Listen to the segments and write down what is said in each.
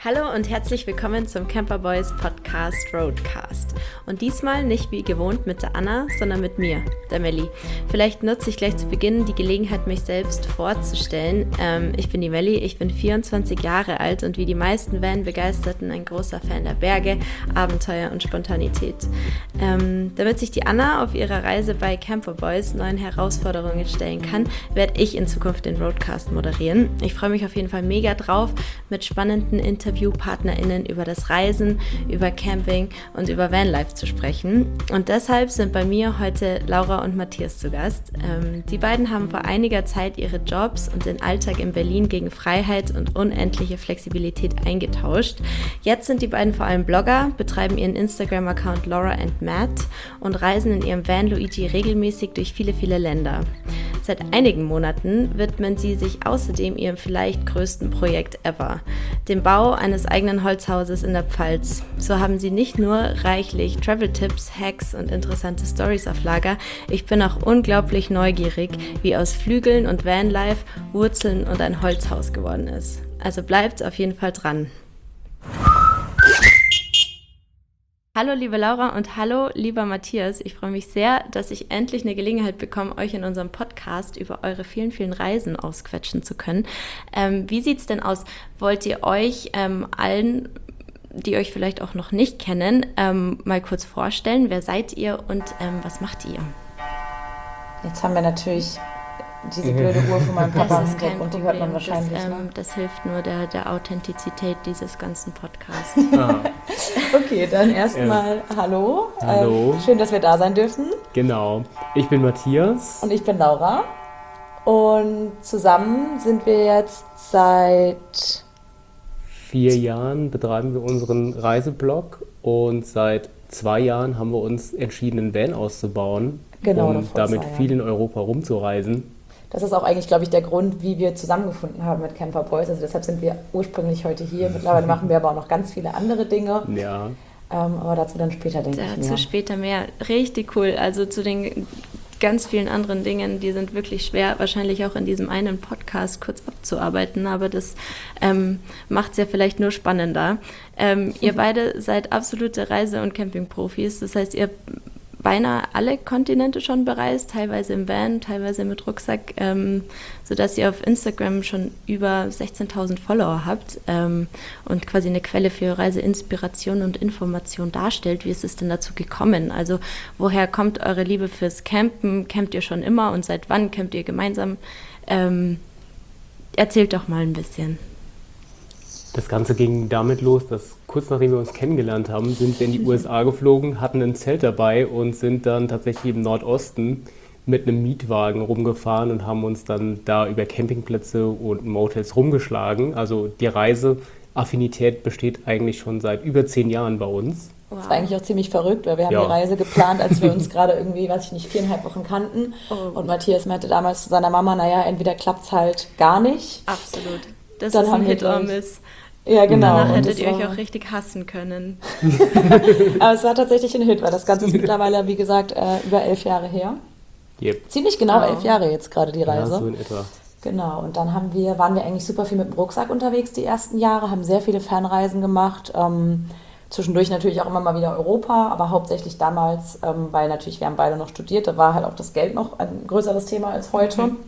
Hallo und herzlich willkommen zum Camper Boys Podcast Roadcast. Und diesmal nicht wie gewohnt mit der Anna, sondern mit mir, der Melli. Vielleicht nutze ich gleich zu Beginn die Gelegenheit, mich selbst vorzustellen. Ich bin die Melli, ich bin 24 Jahre alt und wie die meisten Van-Begeisterten ein großer Fan der Berge, Abenteuer und Spontanität. Damit sich die Anna auf ihrer Reise bei Camper Boys neuen Herausforderungen stellen kann, werde ich in Zukunft den Roadcast moderieren. Ich freue mich auf jeden Fall mega drauf, mit spannenden InterviewpartnerInnen über das Reisen, über Camping und über Vanlife zu sprechen. Und deshalb sind bei mir heute Laura und Matthias zu Gast. Die beiden haben vor einiger Zeit ihre Jobs und den Alltag in Berlin gegen Freiheit und unendliche Flexibilität eingetauscht. Jetzt sind die beiden vor allem Blogger, betreiben ihren Instagram-Account Laura and Matt und reisen in ihrem Van Luigi regelmäßig durch viele, viele Länder. Seit einigen Monaten widmen sie sich außerdem ihrem vielleicht größten Projekt ever, dem Bau eines eigenen Holzhauses in der Pfalz. So haben sie nicht nur reichlich Travel-Tipps, Hacks und interessante Stories auf Lager, ich bin auch unglaublich neugierig, wie aus Flügeln und Vanlife Wurzeln und ein Holzhaus geworden ist. Also bleibt auf jeden Fall dran. Hallo liebe Laura und hallo lieber Matthias. Ich freue mich sehr, dass ich endlich eine Gelegenheit bekomme, euch in unserem Podcast über eure vielen, vielen Reisen ausquetschen zu können. Wie sieht es denn aus? Wollt ihr euch allen, die euch vielleicht auch noch nicht kennen, mal kurz vorstellen? Wer seid ihr und was macht ihr? Jetzt haben wir natürlich diese blöde Uhr von meinem Papa das ist kein und die Problem. hört man wahrscheinlich. Das hilft nur der Authentizität dieses ganzen Podcasts. Okay, dann erstmal hallo. Hallo. Schön, dass wir da sein dürfen. Genau. Ich bin Matthias. Und ich bin Laura. Und zusammen sind wir jetzt seit 4 Jahren betreiben wir unseren Reiseblog und seit 2 Jahren haben wir uns entschieden, einen Van auszubauen, um damit viel in Europa rumzureisen. Das ist auch eigentlich, glaube ich, der Grund, wie wir zusammengefunden haben mit Camper Boys. Also deshalb sind wir ursprünglich heute hier. Mittlerweile machen wir aber auch noch ganz viele andere Dinge. Ja. Aber dazu dann später, denke ich. Dazu später mehr. Richtig cool. Also zu den ganz vielen anderen Dingen, die sind wirklich schwer, wahrscheinlich auch in diesem einen Podcast kurz abzuarbeiten, aber das macht es ja vielleicht nur spannender. Ihr beide seid absolute Reise- und Campingprofis. Das heißt, ihr beinahe alle Kontinente schon bereist, teilweise im Van, teilweise mit Rucksack, sodass ihr auf Instagram schon über 16.000 Follower habt und quasi eine Quelle für Reiseinspiration und Information darstellt. Wie ist es denn dazu gekommen? Also woher kommt eure Liebe fürs Campen? Campt ihr schon immer und seit wann campt ihr gemeinsam? Erzählt doch mal ein bisschen. Das Ganze ging damit los, dass kurz nachdem wir uns kennengelernt haben, sind wir in die USA geflogen, hatten ein Zelt dabei und sind dann tatsächlich im Nordosten mit einem Mietwagen rumgefahren und haben uns dann da über Campingplätze und Motels rumgeschlagen. Also die Reiseaffinität besteht eigentlich schon seit über 10 Jahren bei uns. Wow. Das war eigentlich auch ziemlich verrückt, weil wir haben die Reise geplant, als wir uns gerade irgendwie, 4,5 Wochen kannten. Und Matthias meinte damals zu seiner Mama, naja, entweder klappt es halt gar nicht. Absolut. Das dann ist ein Hit or Miss. Ja, genau. Danach hättet ihr euch auch richtig hassen können. Aber es war tatsächlich ein Hit, weil das Ganze ist mittlerweile, wie gesagt, über 11 Jahre her. Yep. Ziemlich genau 11 Jahre jetzt gerade die Reise. Ja, so in etwa. Genau, und dann waren wir eigentlich super viel mit dem Rucksack unterwegs die ersten Jahre, haben sehr viele Fernreisen gemacht. Zwischendurch natürlich auch immer mal wieder Europa, aber hauptsächlich damals, weil natürlich wir haben beide noch studiert, da war halt auch das Geld noch ein größeres Thema als heute. Mhm.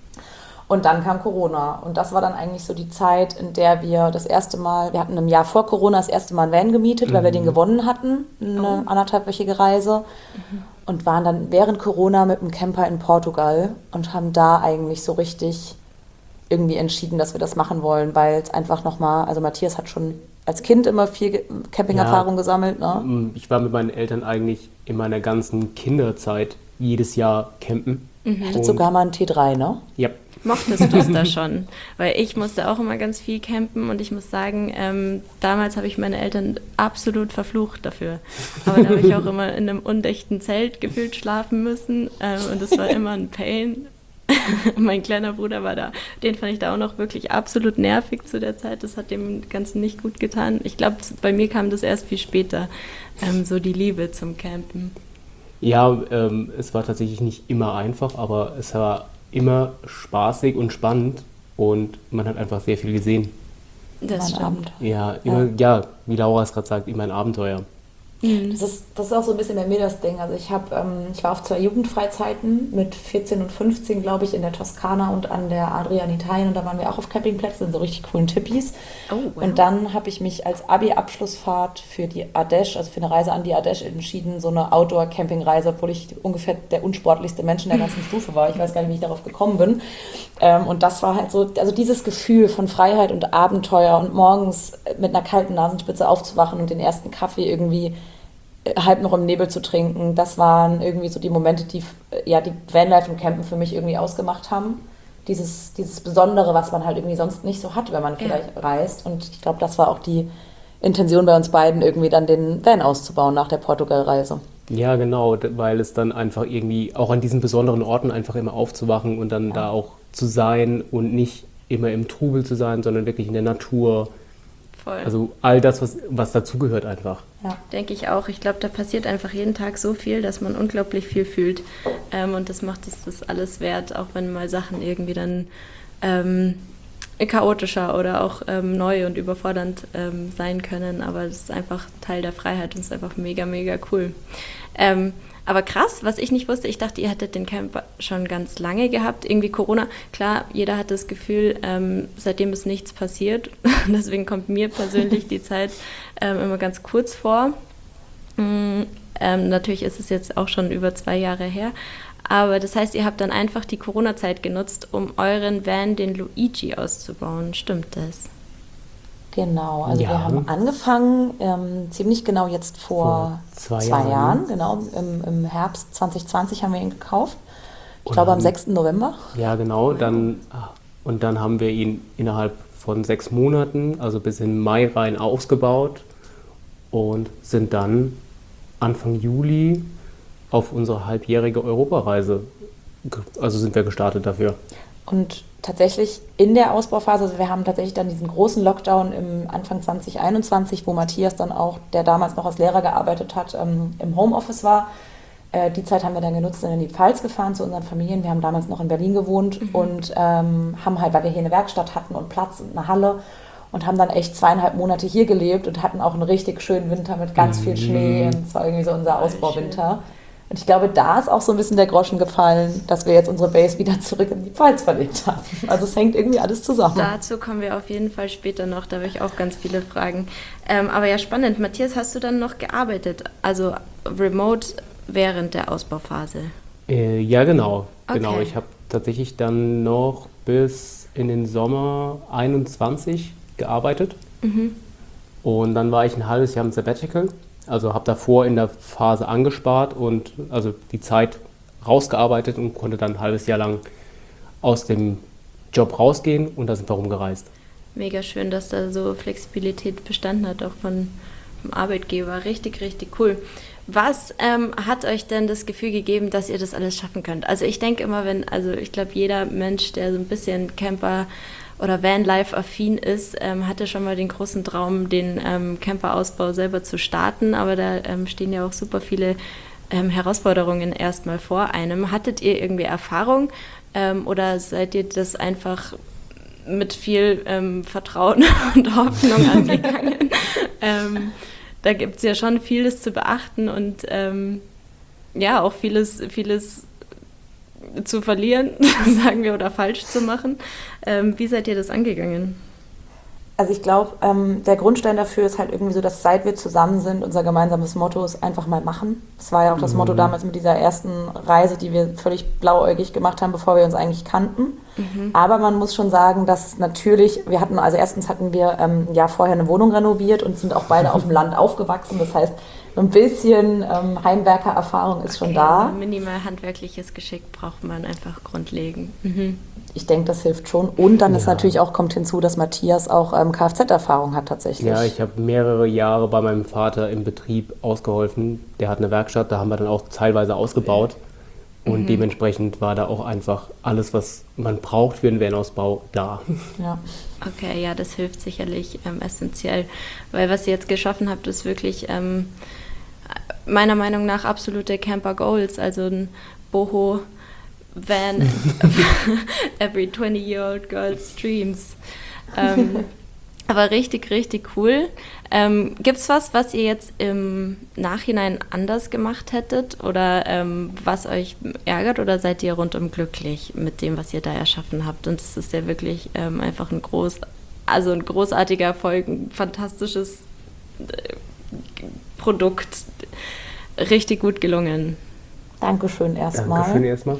Und dann kam Corona und das war dann eigentlich so die Zeit, in der wir das erste Mal, wir hatten im Jahr vor Corona das erste Mal einen Van gemietet, weil wir den gewonnen hatten, eine 1,5-wöchige Reise und waren dann während Corona mit einem Camper in Portugal und haben da eigentlich so richtig irgendwie entschieden, dass wir das machen wollen, weil es einfach nochmal, also Matthias hat schon als Kind immer viel Campingerfahrung gesammelt, ne? Ich war mit meinen Eltern eigentlich in meiner ganzen Kinderzeit jedes Jahr campen. Hattet sogar mal einen T3, ne? Ja. Mochtest du es da schon? Weil ich musste auch immer ganz viel campen und ich muss sagen, damals habe ich meine Eltern absolut verflucht dafür. Aber da habe ich auch immer in einem undichten Zelt gefühlt schlafen müssen und es war immer ein Pain. Mein kleiner Bruder war da, den fand ich da auch noch wirklich absolut nervig zu der Zeit. Das hat dem Ganzen nicht gut getan. Ich glaube, bei mir kam das erst viel später, so die Liebe zum Campen. Ja, es war tatsächlich nicht immer einfach, aber es war immer spaßig und spannend und man hat einfach sehr viel gesehen. Das stimmt. Abend. Ja, wie Laura es gerade sagt, immer ein Abenteuer. Das ist auch so ein bisschen bei mir das Ding. Also ich war auf 2 Jugendfreizeiten mit 14 und 15, glaube ich, in der Toskana und an der Adria in Italien. Und da waren wir auch auf Campingplätzen in so richtig coolen Tippis. Oh, wow. Und dann habe ich mich als Abi-Abschlussfahrt für die Ardèche, also für eine Reise an die Ardèche entschieden, so eine Outdoor-Camping-Reise, obwohl ich ungefähr der unsportlichste Mensch in der ganzen Stufe war. Ich weiß gar nicht, wie ich darauf gekommen bin. Und das war halt so, also dieses Gefühl von Freiheit und Abenteuer und morgens mit einer kalten Nasenspitze aufzuwachen und den ersten Kaffee irgendwie halb noch im Nebel zu trinken, das waren irgendwie so die Momente, die Vanlife und Campen für mich irgendwie ausgemacht haben. Dieses Besondere, was man halt irgendwie sonst nicht so hat, wenn man vielleicht reist. Und ich glaube, das war auch die Intention bei uns beiden, irgendwie dann den Van auszubauen nach der Portugal-Reise. Ja, genau, weil es dann einfach irgendwie auch an diesen besonderen Orten einfach immer aufzuwachen und dann da auch zu sein und nicht immer im Trubel zu sein, sondern wirklich in der Natur. Voll. Also all das, was dazugehört einfach. Ja. Denke ich auch. Ich glaube, da passiert einfach jeden Tag so viel, dass man unglaublich viel fühlt. Und das macht es das alles wert, auch wenn mal Sachen irgendwie dann chaotischer oder auch neu und überfordernd sein können. Aber das ist einfach Teil der Freiheit und ist einfach mega, mega cool. Aber krass, was ich nicht wusste, ich dachte, ihr hättet den Camper schon ganz lange gehabt. Irgendwie Corona, klar, jeder hat das Gefühl, seitdem ist nichts passiert. Deswegen kommt mir persönlich die Zeit immer ganz kurz vor. Natürlich ist es jetzt auch schon über 2 Jahre her. Aber das heißt, ihr habt dann einfach die Corona-Zeit genutzt, um euren Van, den Luigi, auszubauen. Stimmt das? Genau, also Ja. wir haben angefangen, ziemlich genau jetzt vor 2 Jahren, genau, im Herbst 2020 haben wir ihn gekauft. Ich glaube am 6. November. Ja, genau. Und dann haben wir ihn innerhalb von 6 Monaten, also bis in Mai rein, ausgebaut und sind dann Anfang Juli auf unsere halbjährige Europareise, also sind wir gestartet dafür. Und tatsächlich in der Ausbauphase, also wir haben tatsächlich dann diesen großen Lockdown im Anfang 2021, wo Matthias dann auch, der damals noch als Lehrer gearbeitet hat, im Homeoffice war. Die Zeit haben wir dann genutzt, sind in die Pfalz gefahren zu unseren Familien. Wir haben damals noch in Berlin gewohnt und haben halt, weil wir hier eine Werkstatt hatten und Platz und eine Halle und haben dann echt 2,5 Monate hier gelebt und hatten auch einen richtig schönen Winter mit ganz viel Schnee. Und es war irgendwie so unser Ausbauwinter. Und ich glaube, da ist auch so ein bisschen der Groschen gefallen, dass wir jetzt unsere Base wieder zurück in die Pfalz verlegt haben. Also es hängt irgendwie alles zusammen. Dazu kommen wir auf jeden Fall später noch, da habe ich auch ganz viele Fragen. Aber ja, spannend. Matthias, hast du dann noch gearbeitet, also remote während der Ausbauphase? Ja, genau. Okay. Genau. Ich habe tatsächlich dann noch bis in den Sommer 21 gearbeitet. Und dann war ich ein halbes Jahr im Sabbatical. Also habe davor in der Phase angespart und also die Zeit rausgearbeitet und konnte dann ein halbes Jahr lang aus dem Job rausgehen und da sind wir rumgereist. Mega schön, dass da so Flexibilität bestanden hat, auch vom Arbeitgeber. Richtig, richtig cool. Was hat euch denn das Gefühl gegeben, dass ihr das alles schaffen könnt? Also ich denke immer, ich glaube, jeder Mensch, der so ein bisschen Camper oder Vanlife-affin ist, hatte schon mal den großen Traum, den Camper-Ausbau selber zu starten, aber da stehen ja auch super viele Herausforderungen erstmal vor einem. Hattet ihr irgendwie Erfahrung oder seid ihr das einfach mit viel Vertrauen und Hoffnung angegangen? Da gibt es ja schon vieles zu beachten und ja, auch vieles zu verlieren, sagen wir, oder falsch zu machen. Wie seid ihr das angegangen? Also ich glaube, der Grundstein dafür ist halt irgendwie so, dass seit wir zusammen sind, unser gemeinsames Motto ist einfach mal machen. Das war ja auch das Motto damals mit dieser ersten Reise, die wir völlig blauäugig gemacht haben, bevor wir uns eigentlich kannten. Aber man muss schon sagen, dass natürlich, erstens hatten wir ein Jahr vorher eine Wohnung renoviert und sind auch beide auf dem Land aufgewachsen. Das heißt, so ein bisschen Heimwerkererfahrung ist schon da. Minimal handwerkliches Geschick braucht man einfach grundlegend. Ich denke, das hilft schon. Und dann ist natürlich auch, kommt hinzu, dass Matthias auch Kfz-Erfahrung hat tatsächlich. Ja, ich habe mehrere Jahre bei meinem Vater im Betrieb ausgeholfen. Der hat eine Werkstatt, da haben wir dann auch teilweise ausgebaut. Und dementsprechend war da auch einfach alles, was man braucht für einen Van-Ausbau, da. Ja. Okay, ja, das hilft sicherlich essentiell. Weil was ihr jetzt geschaffen habt, ist wirklich meiner Meinung nach absolute Camper Goals. Also ein Boho Van every 20-year-old girl's dreams. Aber richtig, richtig cool. Gibt's was ihr jetzt im Nachhinein anders gemacht hättet oder was euch ärgert oder seid ihr rundum glücklich mit dem, was ihr da erschaffen habt? Und es ist ja wirklich einfach ein großartiger Erfolg, ein fantastisches Produkt, richtig gut gelungen. Dankeschön erstmal. Dankeschön erstmal.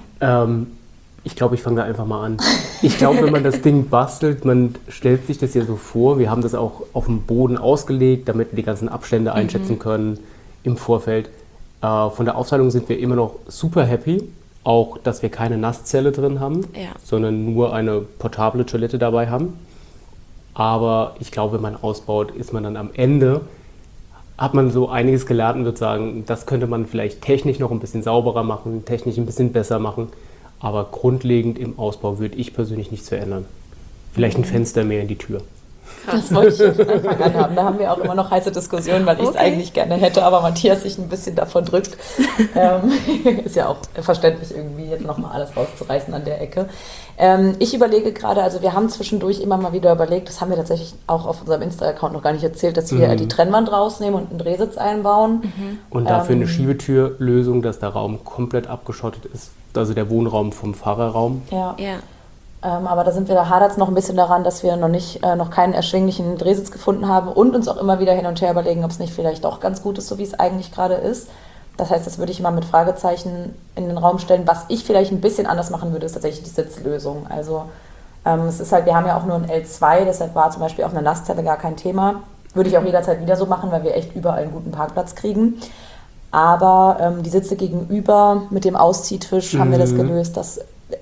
Ich glaube, ich fange da einfach mal an. Ich glaube, wenn man das Ding bastelt, man stellt sich das ja so vor, wir haben das auch auf dem Boden ausgelegt, damit wir die ganzen Abstände einschätzen können im Vorfeld. Von der Aufteilung sind wir immer noch super happy, auch dass wir keine Nasszelle drin haben, sondern nur eine portable Toilette dabei haben. Aber ich glaube, wenn man ausbaut, ist man dann am Ende, hat man so einiges gelernt und wird sagen, das könnte man vielleicht technisch noch ein bisschen sauberer machen, technisch ein bisschen besser machen. Aber grundlegend im Ausbau würde ich persönlich nichts verändern. Vielleicht ein Fenster mehr in die Tür. Das wollte ich von Anfang an haben. Da haben wir auch immer noch heiße Diskussionen, weil ich es eigentlich gerne hätte, aber Matthias sich ein bisschen davon drückt. Ist ja auch verständlich, irgendwie jetzt nochmal alles rauszureißen an der Ecke. Ich überlege gerade, also wir haben zwischendurch immer mal wieder überlegt, das haben wir tatsächlich auch auf unserem Insta-Account noch gar nicht erzählt, dass wir die Trennwand rausnehmen und einen Drehsitz einbauen. Und dafür eine Schiebetürlösung, dass der Raum komplett abgeschottet ist. Also der Wohnraum vom Fahrerraum. Ja. Aber da hadert es noch ein bisschen daran, dass wir noch keinen erschwinglichen Drehsitz gefunden haben und uns auch immer wieder hin und her überlegen, ob es nicht vielleicht doch ganz gut ist, so wie es eigentlich gerade ist. Das heißt, das würde ich immer mit Fragezeichen in den Raum stellen. Was ich vielleicht ein bisschen anders machen würde, ist tatsächlich die Sitzlösung. Also es ist halt, wir haben ja auch nur ein L2, deshalb war zum Beispiel auch eine Nasszelle gar kein Thema. Würde ich auch jederzeit wieder so machen, weil wir echt überall einen guten Parkplatz kriegen. Aber die Sitze gegenüber mit dem Ausziehtisch haben wir das gelöst. Das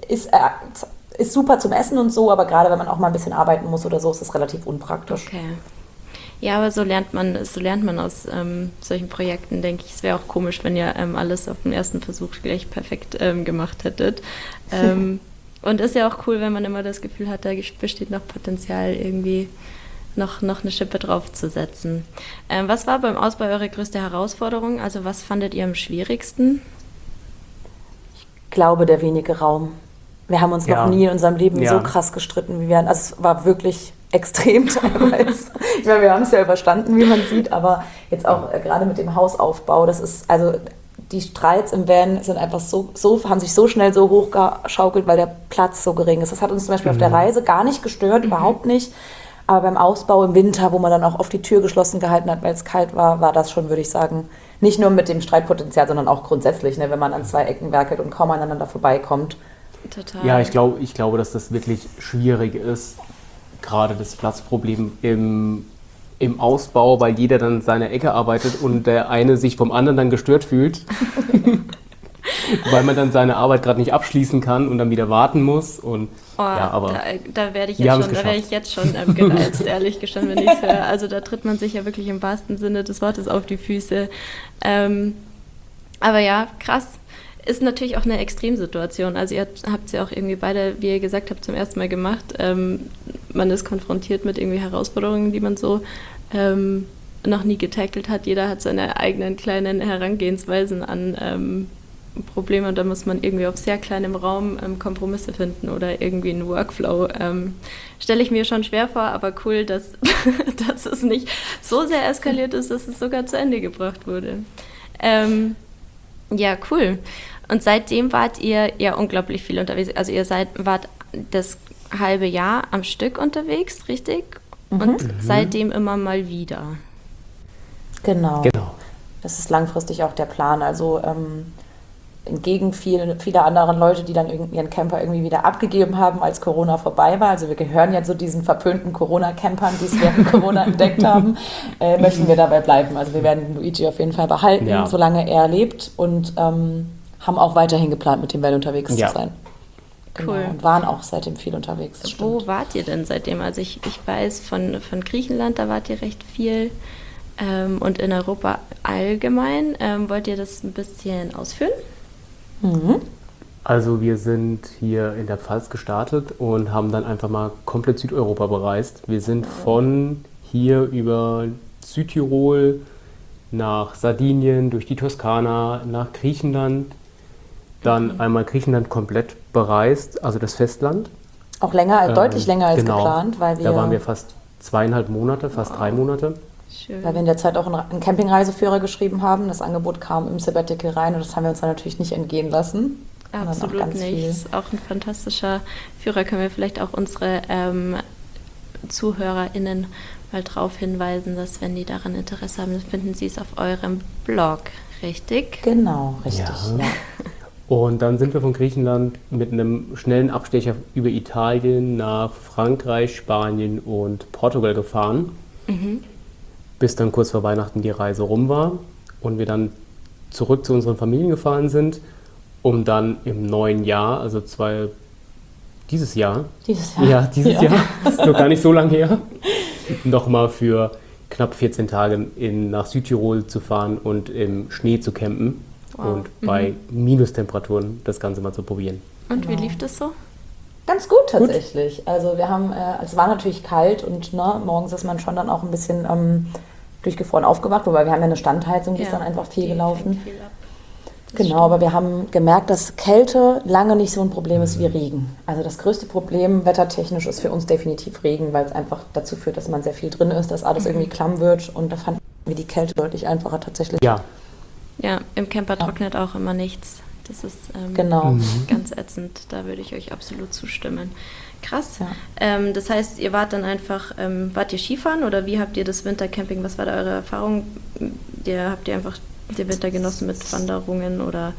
ist super zum Essen und so, aber gerade wenn man auch mal ein bisschen arbeiten muss oder so, ist das relativ unpraktisch. Okay. Ja, aber so lernt man aus solchen Projekten, denke ich. Es wäre auch komisch, wenn ihr alles auf den ersten Versuch gleich perfekt gemacht hättet. Und ist ja auch cool, wenn man immer das Gefühl hat, da besteht noch Potenzial, irgendwie noch eine Schippe draufzusetzen. Was war beim Ausbau eure größte Herausforderung? Also was fandet ihr am schwierigsten? Ich glaube, der wenige Raum. Wir haben uns noch nie in unserem Leben so krass gestritten, wie wir waren. Also es war wirklich extrem teilweise. Ich meine, wir haben es ja überstanden, wie man sieht, aber jetzt auch gerade mit dem Hausaufbau, das ist, also die Streits im Van sind einfach haben sich so schnell so hochgeschaukelt, weil der Platz so gering ist. Das hat uns zum Beispiel auf der Reise gar nicht gestört, überhaupt nicht. Aber beim Ausbau im Winter, wo man dann auch oft die Tür geschlossen gehalten hat, weil es kalt war, war das schon, würde ich sagen, nicht nur mit dem Streitpotenzial, sondern auch grundsätzlich, ne, wenn man an zwei Ecken werkelt und kaum aneinander vorbeikommt. Total. Ja, ich glaube, dass das wirklich schwierig ist, gerade das Platzproblem im Ausbau, weil jeder dann seine Ecke arbeitet und der eine sich vom anderen dann gestört fühlt, weil man dann seine Arbeit gerade nicht abschließen kann und dann wieder warten muss. Und, aber da werde ich jetzt schon gereizt, ehrlich gestanden, wenn ich es höre. Also da tritt man sich ja wirklich im wahrsten Sinne des Wortes auf die Füße. Aber ja, krass. Ist natürlich auch eine Extremsituation. Also ihr habt es ja auch irgendwie beide, wie ihr gesagt habt, zum ersten Mal gemacht. Man ist konfrontiert mit irgendwie Herausforderungen, die man so noch nie getackelt hat. Jeder hat seine eigenen kleinen Herangehensweisen an Probleme und da muss man irgendwie auf sehr kleinem Raum Kompromisse finden oder irgendwie einen Workflow. Stelle ich mir schon schwer vor, aber cool, dass es nicht so sehr eskaliert ist, dass es sogar zu Ende gebracht wurde. Ja, cool. Und seitdem wart ihr ja unglaublich viel unterwegs. Also ihr wart das halbe Jahr am Stück unterwegs, richtig? Und seitdem immer mal wieder. Genau. Das ist langfristig auch der Plan. Also entgegen vieler anderen Leute, die dann ihren Camper irgendwie wieder abgegeben haben, als Corona vorbei war. Also wir gehören ja zu diesen verpönten Corona-Campern, die es während Corona entdeckt haben, möchten wir dabei bleiben. Also wir werden Luigi auf jeden Fall behalten, solange er lebt und haben auch weiterhin geplant, mit dem Van unterwegs zu sein. Genau. Cool. Und waren auch seitdem viel unterwegs. Wo wart ihr denn seitdem? Also ich weiß von Griechenland, da wart ihr recht viel und in Europa allgemein. Wollt ihr das ein bisschen ausführen? Also wir sind hier in der Pfalz gestartet und haben dann einfach mal komplett Südeuropa bereist. Wir sind von hier über Südtirol nach Sardinien, durch die Toskana, nach Griechenland, dann einmal Griechenland komplett bereist, also das Festland. Auch deutlich länger als geplant, weil wir... Da waren wir fast 2,5 Monate, fast 3 Monate. Schön. Weil wir in der Zeit auch einen Campingreiseführer geschrieben haben. Das Angebot kam im Sabbatical rein und das haben wir uns dann natürlich nicht entgehen lassen. Absolut auch nicht. Ist auch ein fantastischer Führer. Können wir vielleicht auch unsere ZuhörerInnen mal darauf hinweisen, dass wenn die daran Interesse haben, finden sie es auf eurem Blog, richtig? Genau, richtig. Ja. Und dann sind wir von Griechenland mit einem schnellen Abstecher über Italien nach Frankreich, Spanien und Portugal gefahren, bis dann kurz vor Weihnachten die Reise rum war und wir dann zurück zu unseren Familien gefahren sind, um dann im neuen Jahr, also dieses Jahr. Ja, dieses Jahr, das ist noch gar nicht so lange her, nochmal für knapp 14 Tage nach Südtirol zu fahren und im Schnee zu campen. Wow. Und bei Minustemperaturen das Ganze mal zu probieren. Und wie lief das so? Ganz gut tatsächlich. Also wir haben, es war natürlich kalt und morgens ist man schon dann auch ein bisschen durchgefroren aufgewacht, wobei wir haben ja eine Standheizung, die ist dann einfach viel gelaufen. Viel ab. Genau, aber wir haben gemerkt, dass Kälte lange nicht so ein Problem ist wie Regen. Also das größte Problem wettertechnisch ist für uns definitiv Regen, weil es einfach dazu führt, dass man sehr viel drin ist, dass alles irgendwie klamm wird und da fanden wir die Kälte deutlich einfacher tatsächlich. Ja, im Camper trocknet auch immer nichts. Das ist Genau. ganz ätzend. Da würde ich euch absolut zustimmen. Krass. Ja. Das heißt, ihr wart dann einfach, wart ihr Skifahren oder wie habt ihr das Wintercamping, was war da eure Erfahrung? Habt ihr einfach den Winter genossen mit Wanderungen oder?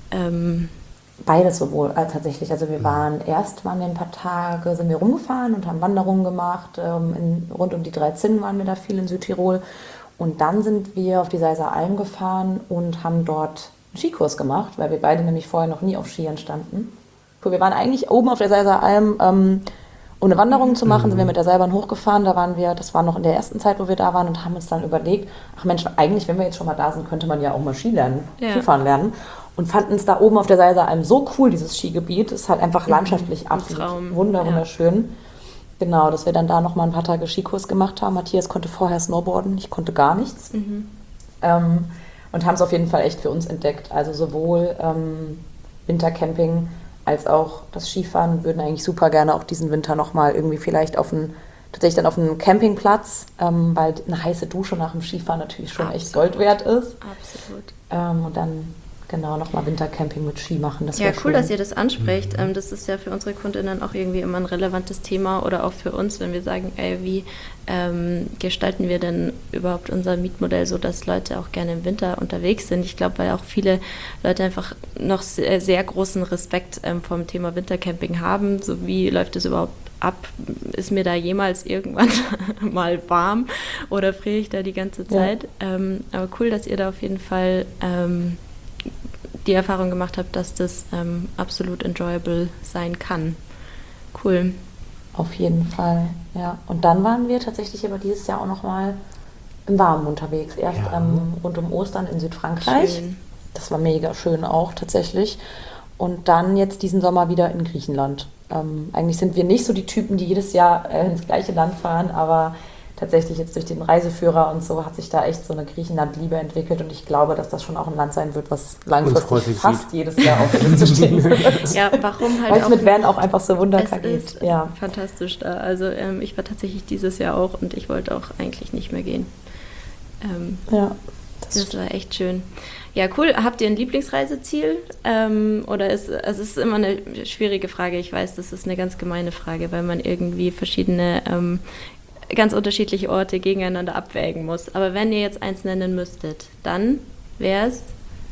Beides sowohl tatsächlich. Also waren wir ein paar Tage, sind wir rumgefahren und haben Wanderungen gemacht. Rund um die 3 Zinnen waren wir da viel in Südtirol. Und dann sind wir auf die Seiser Alm gefahren und haben dort einen Skikurs gemacht, weil wir beide nämlich vorher noch nie auf Skiern standen. Wir waren eigentlich oben auf der Seiser Alm, um eine Wanderung zu machen, sind wir mit der Seilbahn hochgefahren. Das war noch in der ersten Zeit, wo wir da waren und haben uns dann überlegt, ach Mensch, eigentlich, wenn wir jetzt schon mal da sind, könnte man ja auch mal Skifahren lernen. Und fanden es da oben auf der Seiser Alm so cool, dieses Skigebiet. Es ist halt einfach landschaftlich absolut wunderschön. Genau, dass wir dann da nochmal ein paar Tage Skikurs gemacht haben. Matthias konnte vorher Snowboarden, ich konnte gar nichts. Und haben es auf jeden Fall echt für uns entdeckt. Also sowohl Wintercamping als auch das Skifahren. Würden eigentlich super gerne auch diesen Winter nochmal irgendwie vielleicht tatsächlich dann auf einen Campingplatz, weil eine heiße Dusche nach dem Skifahren natürlich schon echt Gold wert ist. Absolut. Und dann genau nochmal Wintercamping mit Ski machen. Das ja, cool, schön. dass ihr das ansprecht. Das ist ja für unsere Kundinnen auch irgendwie immer ein relevantes Thema oder auch für uns, wenn wir sagen, wie gestalten wir denn überhaupt unser Mietmodell so, dass Leute auch gerne im Winter unterwegs sind. Ich glaube, weil auch viele Leute einfach noch sehr, sehr großen Respekt vom Thema Wintercamping haben. So wie läuft es überhaupt ab? Ist mir da jemals irgendwann mal warm oder friere ich da die ganze Zeit? Ja. Aber cool, dass ihr da auf jeden Fall die Erfahrung gemacht habt, dass das absolut enjoyable sein kann. Cool. Auf jeden Fall, ja. Und dann waren wir tatsächlich aber dieses Jahr auch nochmal im Warmen unterwegs. Erst rund um Ostern in Südfrankreich. Schön. Das war mega schön auch tatsächlich. Und dann jetzt diesen Sommer wieder in Griechenland. Eigentlich sind wir nicht so die Typen, die jedes Jahr ins gleiche Land fahren, aber tatsächlich jetzt durch den Reiseführer und so hat sich da echt so eine Griechenland-Liebe entwickelt und ich glaube, dass das schon auch ein Land sein wird, was langfristig fast jedes Jahr auf der Liste stehen wird. Ja, warum halt weil es auch mit Van auch einfach so wunderbar geht. Es ist fantastisch da. Also ich war tatsächlich dieses Jahr auch und ich wollte auch eigentlich nicht mehr gehen. Das war echt schön. Ja, cool. Habt ihr ein Lieblingsreiseziel? Oder es ist immer eine schwierige Frage. Ich weiß, das ist eine ganz gemeine Frage, weil man irgendwie verschiedene ganz unterschiedliche Orte gegeneinander abwägen muss. Aber wenn ihr jetzt eins nennen müsstet, dann wäre es?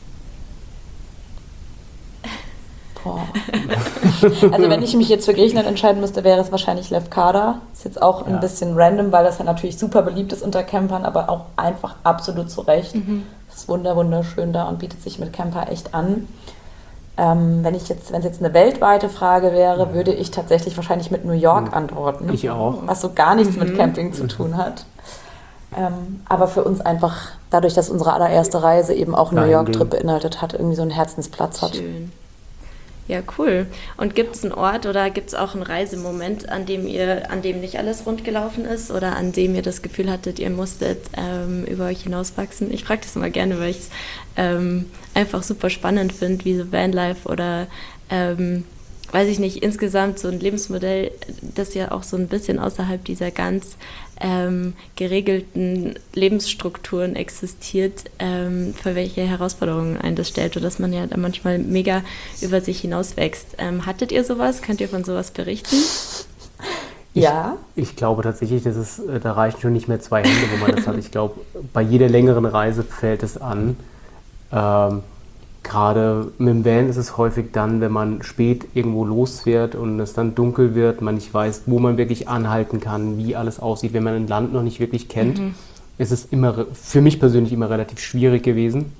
Also wenn ich mich jetzt für Griechenland entscheiden müsste, wäre es wahrscheinlich Lefkada. Ist jetzt auch ein bisschen random, weil das ja natürlich super beliebt ist unter Campern, aber auch einfach absolut zu Recht. Es ist wunderschön da und bietet sich mit Camper echt an. Wenn es jetzt eine weltweite Frage wäre, würde ich tatsächlich wahrscheinlich mit New York antworten. Ich auch. Was so gar nichts mit Camping zu tun hat. Aber für uns einfach, dadurch, dass unsere allererste Reise eben auch einen New York-Trip beinhaltet hat, irgendwie so einen Herzensplatz hat. Schön. Ja, cool. Und gibt es einen Ort oder gibt es auch einen Reisemoment, an dem nicht alles rund gelaufen ist oder an dem ihr das Gefühl hattet, ihr musstet über euch hinauswachsen? Ich frage das immer gerne, weil ich es einfach super spannend finde, wie so Vanlife oder weiß ich nicht, insgesamt so ein Lebensmodell, das ja auch so ein bisschen außerhalb dieser ganz geregelten Lebensstrukturen existiert, für welche Herausforderungen einen das stellt, oder dass man ja da manchmal mega über sich hinauswächst. Hattet ihr sowas? Könnt ihr von sowas berichten? Ja. Ich glaube tatsächlich, da reichen schon nicht mehr 2 Hände, wo man das hat. Ich glaube, bei jeder längeren Reise fällt es an. Gerade mit dem Van ist es häufig dann, wenn man spät irgendwo losfährt und es dann dunkel wird, man nicht weiß, wo man wirklich anhalten kann, wie alles aussieht. Wenn man ein Land noch nicht wirklich kennt, ist es immer, für mich persönlich immer relativ schwierig gewesen.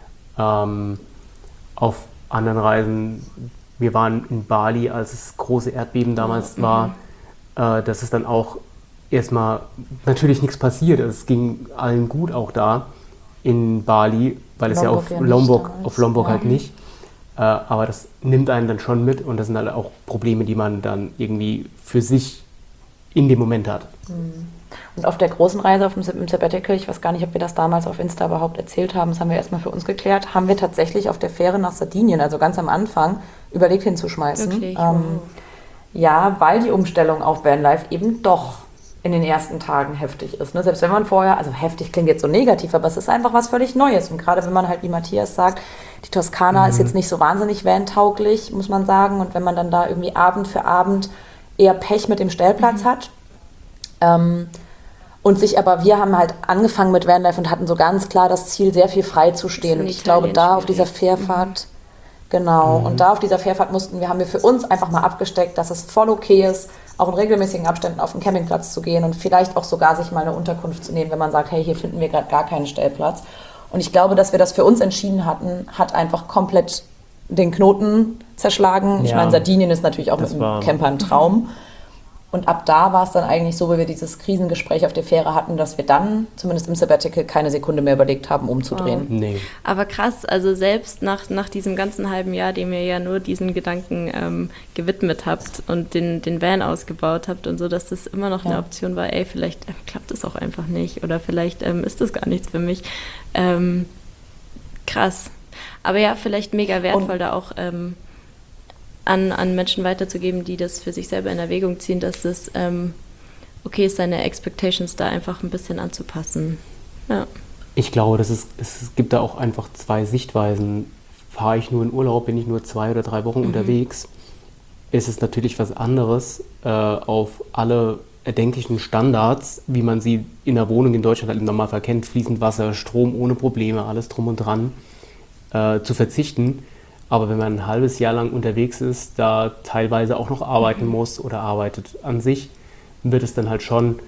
Auf anderen Reisen, wir waren in Bali, als es große Erdbeben damals war, dass es dann auch erstmal natürlich nichts passiert. Es ging allen gut auch da in Bali, weil es Lombok ja auf ja Lombok halt nicht. Aber das nimmt einen dann schon mit und das sind halt auch Probleme, die man dann irgendwie für sich in dem Moment hat. Und auf der großen Reise im Sabbatical, ich weiß gar nicht, ob wir das damals auf Insta überhaupt erzählt haben, das haben wir erstmal für uns geklärt, haben wir tatsächlich auf der Fähre nach Sardinien, also ganz am Anfang, überlegt hinzuschmeißen. Wirklich? Ja, weil die Umstellung auf Vanlife eben doch in den ersten Tagen heftig ist. Ne? Selbst wenn man vorher, also heftig klingt jetzt so negativ, aber es ist einfach was völlig Neues. Und gerade wenn man halt, wie Matthias sagt, die Toskana ist jetzt nicht so wahnsinnig van-tauglich, muss man sagen. Und wenn man dann da irgendwie Abend für Abend eher Pech mit dem Stellplatz hat. Und wir haben halt angefangen mit Vanlife und hatten so ganz klar das Ziel, sehr viel frei zu stehen. Und ich glaube, da auf dieser Fährfahrt, und da auf dieser Fährfahrt haben wir für uns einfach mal abgesteckt, dass es voll okay ist, auch in regelmäßigen Abständen auf den Campingplatz zu gehen und vielleicht auch sogar sich mal eine Unterkunft zu nehmen, wenn man sagt, hey, hier finden wir gerade gar keinen Stellplatz. Und ich glaube, dass wir das für uns entschieden hatten, hat einfach komplett den Knoten zerschlagen. Ich meine, Sardinien ist natürlich auch mit dem Camper ein Traum. Und ab da war es dann eigentlich so, wie wir dieses Krisengespräch auf der Fähre hatten, dass wir dann, zumindest im Sabbatical, keine Sekunde mehr überlegt haben, umzudrehen. Wow. Nee. Aber krass, also selbst nach diesem ganzen halben Jahr, dem ihr ja nur diesen Gedanken gewidmet habt und den Van ausgebaut habt und so, dass das immer noch eine Option war, vielleicht klappt es auch einfach nicht oder vielleicht ist das gar nichts für mich. Krass. Aber ja, vielleicht mega wertvoll, da auch an Menschen weiterzugeben, die das für sich selber in Erwägung ziehen, dass es okay ist, seine Expectations da einfach ein bisschen anzupassen. Ja. Ich glaube, es gibt da auch einfach 2 Sichtweisen. Fahre ich nur in Urlaub, bin ich nur 2 oder 3 Wochen unterwegs, ist es natürlich was anderes, auf alle erdenklichen Standards, wie man sie in der Wohnung in Deutschland halt im Normalfall kennt, fließend Wasser, Strom ohne Probleme, alles drum und dran, zu verzichten. Aber wenn man ein halbes Jahr lang unterwegs ist, da teilweise auch noch arbeiten muss oder arbeitet an sich, wird es dann halt schon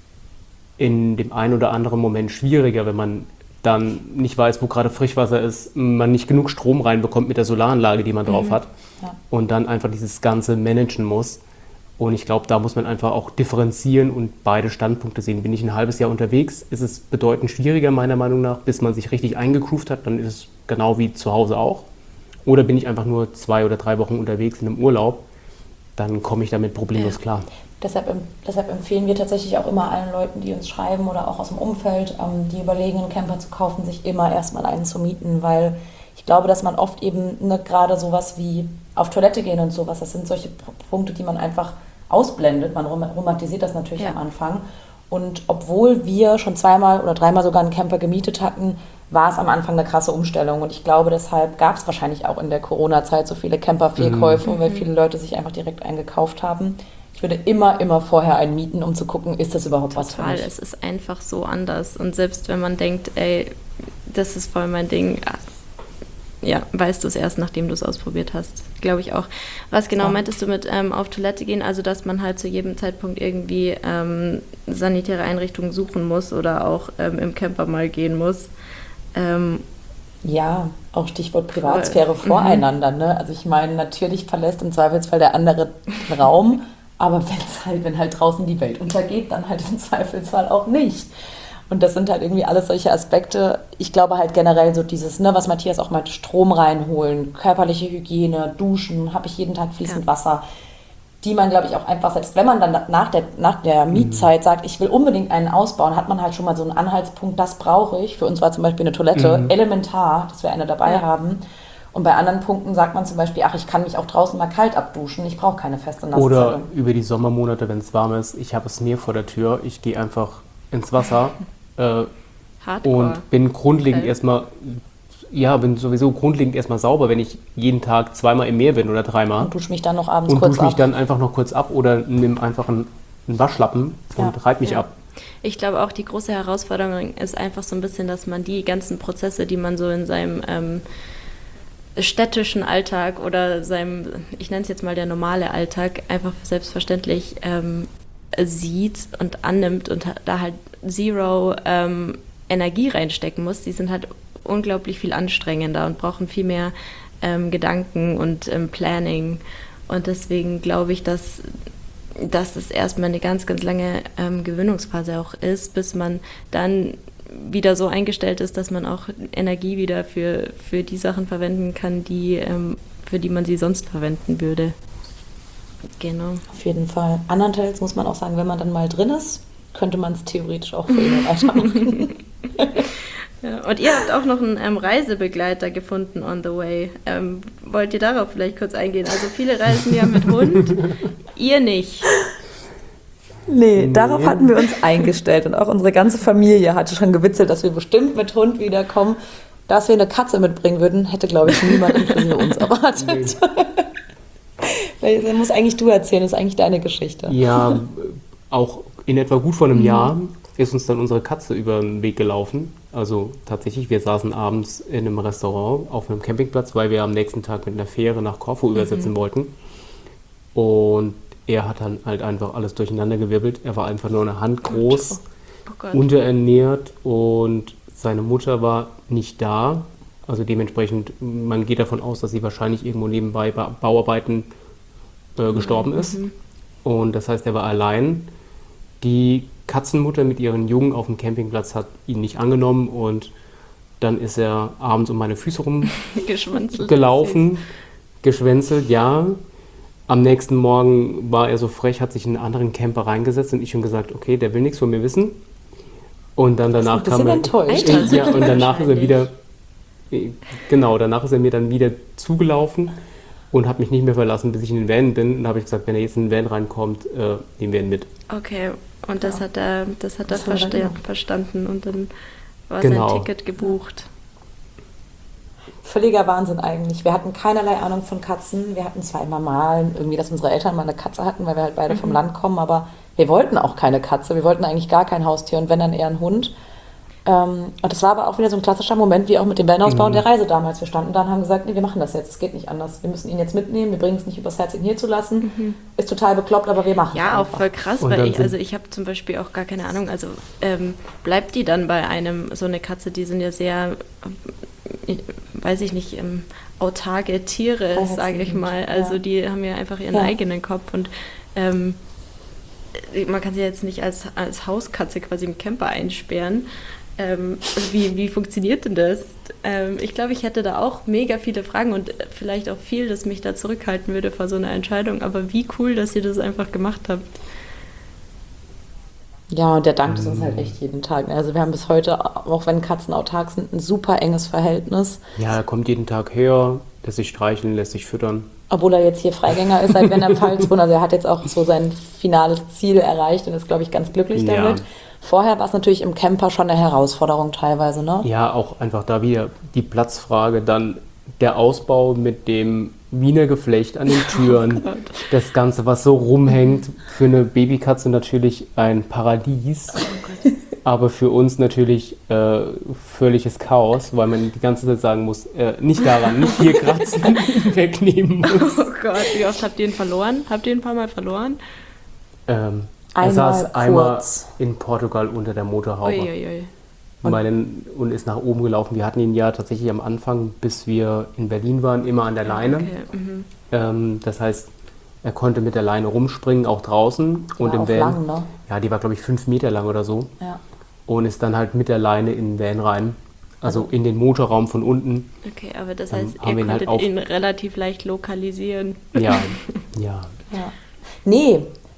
in dem einen oder anderen Moment schwieriger, wenn man dann nicht weiß, wo gerade Frischwasser ist, man nicht genug Strom reinbekommt mit der Solaranlage, die man drauf hat und dann einfach dieses Ganze managen muss. Und ich glaube, da muss man einfach auch differenzieren und beide Standpunkte sehen. Bin ich ein halbes Jahr unterwegs, ist es bedeutend schwieriger meiner Meinung nach, bis man sich richtig eingegroovt hat, dann ist es genau wie zu Hause auch. Oder bin ich einfach nur 2 oder 3 Wochen unterwegs in einem Urlaub, dann komme ich damit problemlos klar. Deshalb empfehlen wir tatsächlich auch immer allen Leuten, die uns schreiben oder auch aus dem Umfeld, die überlegen, einen Camper zu kaufen, sich immer erstmal einen zu mieten, weil ich glaube, dass man oft eben gerade sowas wie auf Toilette gehen und sowas, das sind solche Punkte, die man einfach ausblendet. Man romantisiert das natürlich am Anfang. Und obwohl wir schon 2-mal oder 3-mal sogar einen Camper gemietet hatten, war es am Anfang eine krasse Umstellung. Und ich glaube, deshalb gab es wahrscheinlich auch in der Corona-Zeit so viele Camper-Fehlkäufe, weil viele Leute sich einfach direkt eingekauft haben. Ich würde immer vorher einen mieten, um zu gucken, ist das überhaupt was für mich? Es ist einfach so anders. Und selbst wenn man denkt, das ist voll mein Ding, weißt du es erst, nachdem du es ausprobiert hast. Glaube ich auch. Was genau meintest du mit auf Toilette gehen? Also, dass man halt zu jedem Zeitpunkt irgendwie sanitäre Einrichtungen suchen muss oder auch im Camper mal gehen muss. Ja, auch Stichwort Privatsphäre voreinander. Ne? Also ich meine, natürlich verlässt im Zweifelsfall der andere den Raum, aber wenn halt draußen die Welt untergeht, dann halt im Zweifelsfall auch nicht. Und das sind halt irgendwie alles solche Aspekte. Ich glaube halt generell so dieses, was Matthias auch meinte, Strom reinholen, körperliche Hygiene, Duschen, habe ich jeden Tag fließend Wasser, die man, glaube ich, auch einfach, selbst wenn man dann nach der Mietzeit sagt, ich will unbedingt einen ausbauen, hat man halt schon mal so einen Anhaltspunkt, das brauche ich. Für uns war zum Beispiel eine Toilette elementar, dass wir eine dabei haben. Und bei anderen Punkten sagt man zum Beispiel, ach, ich kann mich auch draußen mal kalt abduschen, ich brauche keine feste Nasszelle. Oder über die Sommermonate, wenn es warm ist, ich habe das Meer vor der Tür, ich gehe einfach ins Wasser und bin grundlegend bin sowieso grundlegend erstmal sauber, wenn ich jeden Tag 2-mal im Meer bin oder 3-mal. Und dusche mich dann noch abends kurz ab. Und dusche mich dann einfach noch kurz ab oder nimm einfach einen Waschlappen und reib mich ab. Ich glaube auch, die große Herausforderung ist einfach so ein bisschen, dass man die ganzen Prozesse, die man so in seinem städtischen Alltag oder seinem, ich nenne es jetzt mal der normale Alltag, einfach selbstverständlich sieht und annimmt und da halt zero Energie reinstecken muss. Die sind halt unglaublich viel anstrengender und brauchen viel mehr Gedanken und Planning. Und deswegen glaube ich, dass es erstmal eine ganz, ganz lange Gewöhnungsphase auch ist, bis man dann wieder so eingestellt ist, dass man auch Energie wieder für die Sachen verwenden kann, für die man sie sonst verwenden würde. Genau. Auf jeden Fall. Andernteils muss man auch sagen, wenn man dann mal drin ist, könnte man es theoretisch auch für immer weitermachen. Ja, und ihr habt auch noch einen Reisebegleiter gefunden on the way. Wollt ihr darauf vielleicht kurz eingehen? Also viele reisen ja mit Hund, ihr nicht. Nee, darauf hatten wir uns eingestellt und auch unsere ganze Familie hatte schon gewitzelt, dass wir bestimmt mit Hund wiederkommen. Dass wir eine Katze mitbringen würden, hätte, glaube ich, niemand inklusive uns erwartet. Das musst eigentlich du erzählen, das ist eigentlich deine Geschichte. Ja, auch in etwa gut vor einem Jahr ist uns dann unsere Katze über den Weg gelaufen. Also tatsächlich, wir saßen abends in einem Restaurant auf einem Campingplatz, weil wir am nächsten Tag mit einer Fähre nach Korfu übersetzen wollten. Und er hat dann halt einfach alles durcheinandergewirbelt. Er war einfach nur eine Hand groß, unterernährt und seine Mutter war nicht da. Also dementsprechend, man geht davon aus, dass sie wahrscheinlich irgendwo nebenbei bei Bauarbeiten gestorben ist. Und das heißt, er war allein. Die Katzenmutter mit ihren Jungen auf dem Campingplatz hat ihn nicht angenommen und dann ist er abends um meine Füße rumgelaufen, geschwänzelt, ja. Am nächsten Morgen war er so frech, hat sich in einen anderen Camper reingesetzt und ich schon gesagt, okay, der will nichts von mir wissen. Und dann danach kam er... enttäuscht. Ja, und danach ist er wieder... Genau, danach ist er mir dann wieder zugelaufen und hat mich nicht mehr verlassen, bis ich in den Van bin. Und da habe ich gesagt, wenn er jetzt in den Van reinkommt, nehmen wir ihn mit. Okay, und das hat er verstanden und dann war Genau. sein Ticket gebucht. Völliger Wahnsinn eigentlich. Wir hatten keinerlei Ahnung von Katzen. Wir hatten zwar immer mal irgendwie, dass unsere Eltern mal eine Katze hatten, weil wir halt beide vom Land kommen, aber wir wollten auch keine Katze. Wir wollten eigentlich gar kein Haustier und wenn, dann eher einen Hund. Und das war aber auch wieder so ein klassischer Moment, wie auch mit dem Vanhausbau und der Reise damals. Wir standen da und haben gesagt, nee, wir machen das jetzt, es geht nicht anders. Wir müssen ihn jetzt mitnehmen, wir bringen es nicht übers Herz, ihn hier zu lassen. Ist total bekloppt, aber wir machen es Ja, auch einfach. voll krass, weil ich habe zum Beispiel auch gar keine Ahnung, also bleibt die dann bei so eine Katze, die sind ja sehr, weiß ich nicht, autarke Tiere, sage ich mal. Also die haben ja einfach ihren eigenen Kopf und man kann sie jetzt nicht als Hauskatze quasi im Camper einsperren. Wie funktioniert denn das? Ich glaube, ich hätte da auch mega viele Fragen und vielleicht auch viel, das mich da zurückhalten würde vor so einer Entscheidung. Aber wie cool, dass ihr das einfach gemacht habt. Ja, und der dankt es uns halt echt jeden Tag. Also wir haben bis heute, auch wenn Katzen autark sind, ein super enges Verhältnis. Ja, er kommt jeden Tag her, lässt sich streicheln, lässt sich füttern. Obwohl er jetzt hier Freigänger ist, seit wenn er Pfalz wohnt. Also er hat jetzt auch so sein finales Ziel erreicht und ist, glaube ich, ganz glücklich damit. Vorher war es natürlich im Camper schon eine Herausforderung teilweise, ne? Ja, auch einfach da wieder die Platzfrage, dann der Ausbau mit dem Wiener Geflecht an den Türen, das Ganze, was so rumhängt, für eine Babykatze natürlich ein Paradies, aber für uns natürlich völliges Chaos, weil man die ganze Zeit sagen muss, nicht daran, nicht hier kratzen, wegnehmen muss. Oh Gott, wie oft habt ihr ihn verloren? Habt ihr ihn ein paar Mal verloren? Er saß einmal in Portugal unter der Motorhaube. Uiuiui. Und ist nach oben gelaufen. Wir hatten ihn ja tatsächlich am Anfang, bis wir in Berlin waren, immer an der Leine. Okay. Das heißt, er konnte mit der Leine rumspringen, auch draußen. Und im Van, lang, ne? ja, die war, glaube ich, 5 Meter lang oder so. Ja. Und ist dann halt mit der Leine in den Van rein. Also in den Motorraum von unten. Okay, aber das heißt, haben ihr wir ihn halt konntet ihn relativ leicht lokalisieren. Ja. Nee,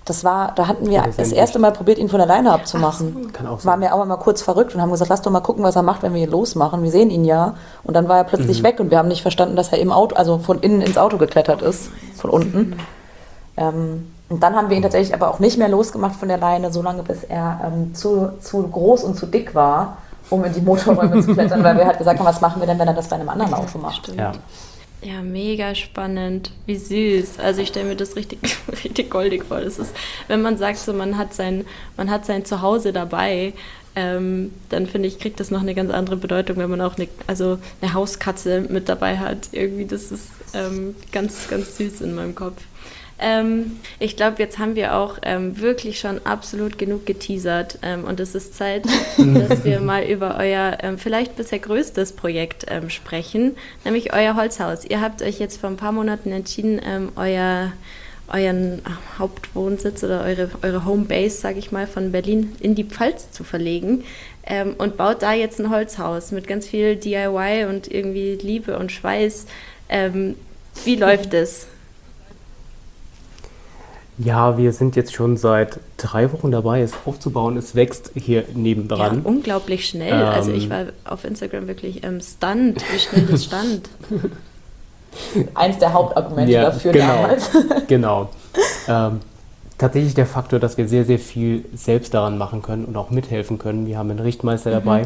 da hatten wir das erste Mal probiert, ihn von der Leine abzumachen. So. Kann auch sein. Waren wir auch mal kurz verrückt und haben gesagt, lass doch mal gucken, was er macht, wenn wir ihn losmachen. Wir sehen ihn ja. Und dann war er plötzlich weg und wir haben nicht verstanden, dass er im Auto, also von innen ins Auto geklettert ist, von unten. Und dann haben wir ihn tatsächlich aber auch nicht mehr losgemacht von der Leine, solange bis er zu groß und zu dick war, um in die Motorräume zu klettern, weil wir halt gesagt haben, was machen wir denn, wenn er das bei einem anderen Auto macht. Ja. Ja, mega spannend. Wie süß. Also ich stelle mir das richtig, richtig goldig vor. Das ist, wenn man sagt, so man hat sein Zuhause dabei, dann finde ich, kriegt das noch eine ganz andere Bedeutung, wenn man auch eine Hauskatze mit dabei hat. Irgendwie, das ist ganz, ganz süß in meinem Kopf. Ich glaube, jetzt haben wir auch wirklich schon absolut genug geteasert und es ist Zeit, dass wir mal über euer vielleicht bisher größtes Projekt sprechen, nämlich euer Holzhaus. Ihr habt euch jetzt vor ein paar Monaten entschieden, euren Hauptwohnsitz oder eure Homebase, sage ich mal, von Berlin in die Pfalz zu verlegen und baut da jetzt ein Holzhaus mit ganz viel DIY und irgendwie Liebe und Schweiß. Wie läuft es? Ja, wir sind jetzt schon seit 3 Wochen dabei, es aufzubauen. Es wächst hier nebendran. Ja, unglaublich schnell. Also ich war auf Instagram wirklich stunned, wie schnell das stand. Eins der Hauptargumente dafür damals. Genau. Tatsächlich der Faktor, dass wir sehr, sehr viel selbst daran machen können und auch mithelfen können. Wir haben einen Richtmeister dabei.